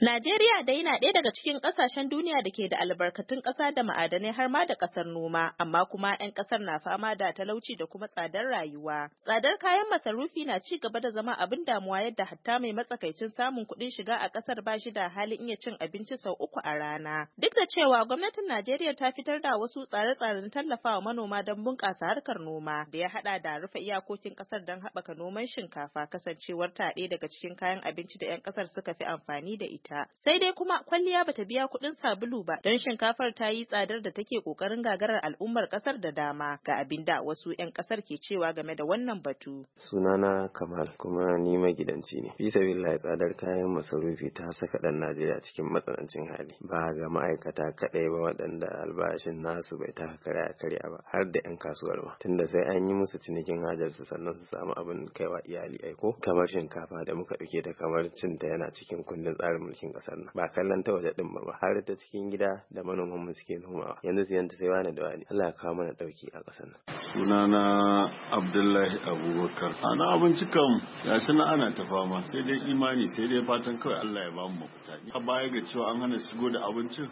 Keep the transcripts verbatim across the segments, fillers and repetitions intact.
Najeriya dai na ɗaya daga cikin ƙasashen duniya da ke da albarkatun ƙasa da ma'adanai har ma da ƙasar noma, amma kuma 'yan ƙasar na fama da talauci da kuma tsadar rayuwa. Tsadar kayan masarufi na ci gaba da zama abin damuwa yadda hatta mai matsakaicin samun kuɗin shiga a ƙasar ba shi da halin iya cin abinci sau uku a rana. Duk da cewa gwamnatin Najeriya ta fitar da wasu tsare-tsaren tallafawa manoma don bunƙasa harkar noma da ya haɗa da rufe iyakokin ƙasar don haɓaka noman shinkafa kasancewar ta ɗaya daga cikin kayan abinci da 'yan ƙasar suka fi amfani da ita. Sai dai kuma kwalliya bata biya kuɗin sabulu ba don shinkafar ta yi tsadar da take ƙoƙarin gagarar al'ummar ƙasar da dama ga abin da wasu 'yan ƙasar ke cewa game da wannan batu. Sunana Kamal kuma ni magidanci ne. Bisa billahi tsadar kayan masarufi ta saka ɗan Najeriya cikin matsanancin hali. Ba ga ma'aikata kaɗai ba waɗanda albashin nasu bai taka karya karya ba har da 'yan kasuwar ba. Tunda sai an yi musu cinikin hajarsu sannan su samu abin kaiwa iyali aiko. Kamar shinkafa da muka ɗauke ta kamar cinta yana cikin kundin tsarin mulkin kasar nan ba kallon ta waje din ba har ta cikin gida da manoman mu suke nomawa yanzu siyan ta sai wani da wani Allah ya kawo mana dauki a kasar nan. Sunana Abdullahi Abubakar. Ana abinci kam gashi na ana ta fama sai dai imani sai dai fatan kawai Allah ya bamu mafita. A baya ga cewa an hana shigo da abincin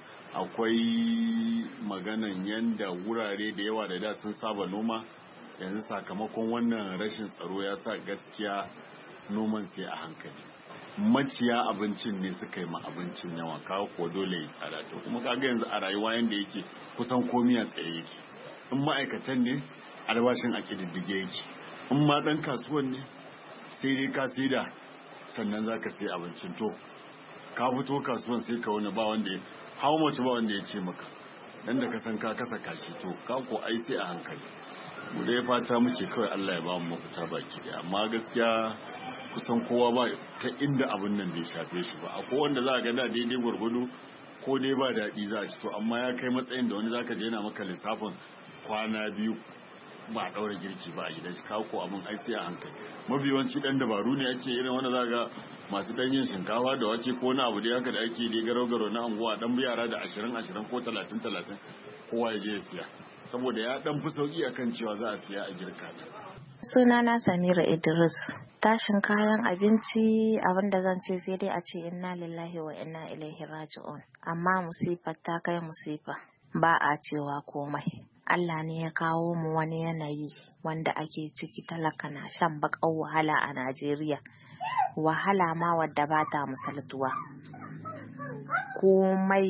akwai maganan yanda wurare da yawa da da sun saba noma yanzu sakamakon wannan rashin tsaro ya sa gaskiya noman sai a hankali. Maciya abincin ne suka yi ma abincin yawa kawo ko dole ya tsada to kuma kaga yanzu a rayuwa yanda yake kusan komai a tsaye yake in ma'aikatan ne albashin a kididdige yake in ma dan kasuwan ne sai dai ka saida sannan zaka sai abincin to ka fito kasuwan sai ka wani ba wanda ya hawo mace ba wanda ya ce maka dan da ka san ka kasa kashi to ka ko ai sai a hankali mu dai fata muke kawai Allah ya ba mu mafita baki daya amma gaskiya kusan kowa ba ta inda abin nan bai shafe shi ba akwai wanda za a ga da daidai gwargwado ko dai ba daɗi za a ci to amma ya kai matsayin da wani zaka je yana maka lissafin kwana biyu ba ɗaura girki ba a gidan shi kawo ko abin ai sai a hankali mabiyawanci ɗan dabaru ne ake irin wanda za ga masu ɗan yin shinkafa da wake ko na abu da haka da ake dai garau garo na anguwa ɗan yara da ashirin ashirin ko talatin talatin kowa ya je ya siya saboda ya ɗan fi sauƙi akan cewa za a siya a girka Sunana Samira Idris. Tashin kayan abinci abinda zan ce sai dai a ce inna lillahi wa inna ilaihi raji'un. Amma musifar ta kai musifa. Ba a cewa komai. Allah ne ya kawo mu wani yanayi wanda ake ciki talaka na shan baƙar wahala a Najeriya. Wahala ma wadda ba ta misaltuwa. Komai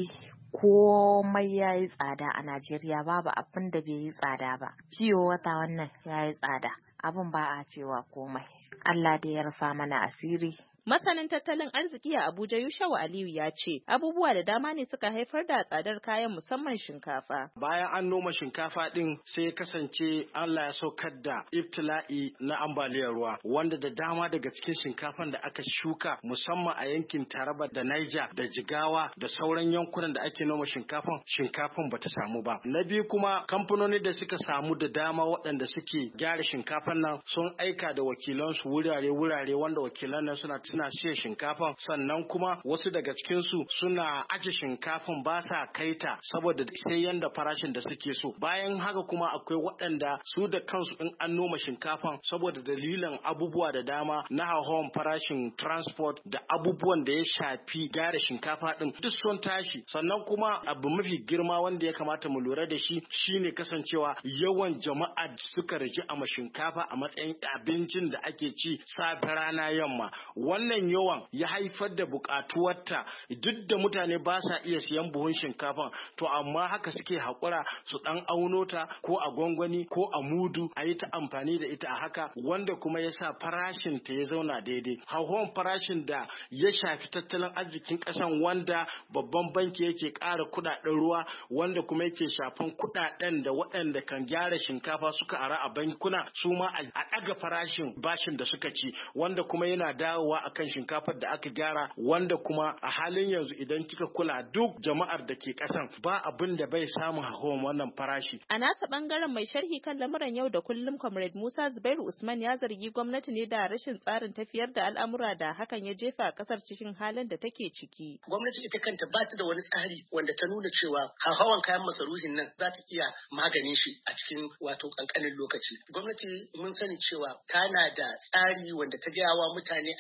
komai ya yi tsada a Najeriya babu abin da bai yi tsada ba. Fiyo wata wannan ya yi tsada. Abin ba a cewa komai. Allah da ya rufa mana asiri. Masanin tattalin arziki a Abuja Yushawu Aliyu ya ce abubuwa da dama ne suka haifar da tsadar kayan musamman shinkafa. Bayan an noma shinkafa din sai ya kasance Allah ya saukar da ibtila'i na ambaliyar ruwa wanda da dama daga cikin shinkafan da aka shuka musamman a yankin Taraba da Niger da Jigawa da sauran yankunan da ake noma shinkafan shinkafan bata samu ba. Na biyu kuma kamfanoni da suka samu da dama waɗanda suke gyara shinkafan nan sun aika da wakilansu wurare-wurare wanda wakilan nan suna suna siya shinkafan sannan kuma wasu daga cikinsu suna aje shinkafan ba sa kaita saboda sai yanda farashin da suke so. Bayan haka kuma akwai waɗanda su da kansu in an noma shinkafan saboda dalilan abubuwa da dama na hauhawan farashin transport da abubuwan da ya shafi gyara shinkafa din duk sun tashi. Sannan kuma abu mafi girma wanda ya kamata mu lura da shi shine kasancewa yawan jama'a suka raji a shinkafa a matsayin abincin da ake ci safe rana yamma. Wannan yawan ya haifar da bukatuwarta duk da mutane ba sa iya siyan buhun shinkafa to amma haka suke haƙura su ɗan auno ta ko a gwangwani ko a mudu a yi ta amfani da ita a haka wanda kuma ya sa farashin ta ya zauna daidai. Hauhawan farashin da ya shafi tattalin arzikin ƙasan wanda babban banki yake ƙara kuɗaɗen ruwa wanda kuma yake shafan kuɗaɗen da waɗanda kan gyara shinkafa suka ara a bankuna su ma a ɗaga farashin bashin da suka ci wanda kuma yana dawowa akan shinkafar da aka gyara wanda kuma a halin yanzu idan kika kula duk jama'ar da ke kasan ba abin da bai samu hawan wannan farashi. A nasa bangaren mai sharhi kan lamuran yau da kullum Comrade Musa Zubairu Usman ya zargi gwamnati ne da rashin tsarin tafiyar da al'amura da hakan ya jefa kasar cikin halin da take ciki. Gwamnati ita kanta ba ta da wani tsari wanda ta nuna cewa hawan kayan masaruhin nan za ta iya maganin shi a cikin wato kankanin lokaci. Gwamnati mun sani cewa tana da tsari wanda ta gaya wa mutane ake ganin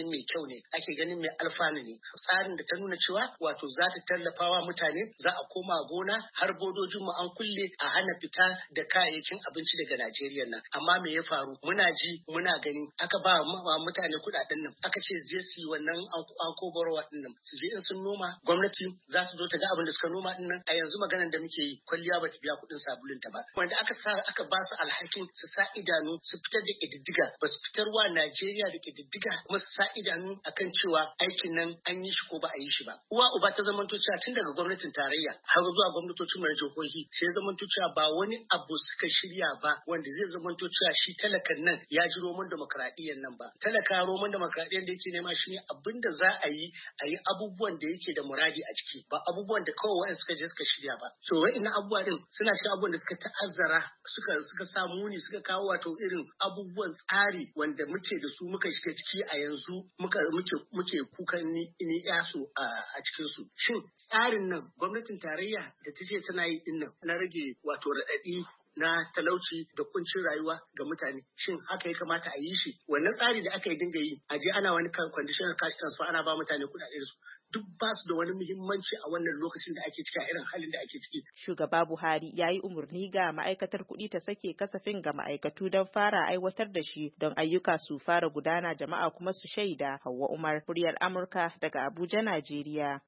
ganin mai kyau ne, ake ganin mai alfanu ne. Tsarin da ta nuna cewa wato za ta tallafawa mutane, za a koma gona har bodojinmu an kulle a hana fita da kayayyakin abinci daga Najeriya nan. Amma me ya faru? Muna ji muna gani aka ba mutane kuɗaɗen nan, aka ce je su yi wannan anko borowa din nan, su je in sun noma gwamnati za su zo ta ga abin da suka noma din nan. A yanzu maganar da muke yi kwalliya ba ta biya kuɗin sabulun ta ba. Wanda aka sa aka ba su alhakin su sa idanu su fitar da ƙididdiga, ba su fitarwa Najeriya da ƙididdiga kuma su sa idanu akan cewa aikin nan an yi shi ko ba a yi shi ba. Uwa uba ta zamanto cewa tun daga gwamnatin tarayya har zuwa gwamnatocin mu na jihohi sai zamanto cewa ba wani abu suka shirya ba wanda zai zamanto cewa shi talakan nan ya ji roman demokradiyyar nan ba. Talaka roman demokradiyyar da yake nema shine abin da za a yi a yi abubuwan da yake da muradi a ciki, ba abubuwan da kawai wa'in suka je suka shirya ba. To wa'innan abubuwa din suna cikin abubuwan da suka ta'azzara suka suka sa muni suka kawo wato irin abubuwan tsari wanda muke da su muka shiga ciki a yanzu muka muke muke kukan ni ni yaso a cikin su. Shin tsarin nan gwamnatin tarayya da ta ce tana yi din nan na rage wato raɗaɗi na talauci da kuncin rayuwa ga mutane, shin haka ya kamata a yi shi? Wannan tsari da aka yi dinga yi a je ana wani conditional cash transfer ana ba mutane kuɗaɗe su duk ba su da wani muhimmanci a wannan lokacin da ake ciki a irin halin da ake ciki. Shugaba Buhari ya yi umarni ga ma'aikatar kuɗi ta sake kasafin ga ma'aikatu don fara aiwatar da shi don ayyuka su fara gudana jama'a kuma su shaida. Hauwa Umar, muryar Amurka daga Abuja, Najeriya.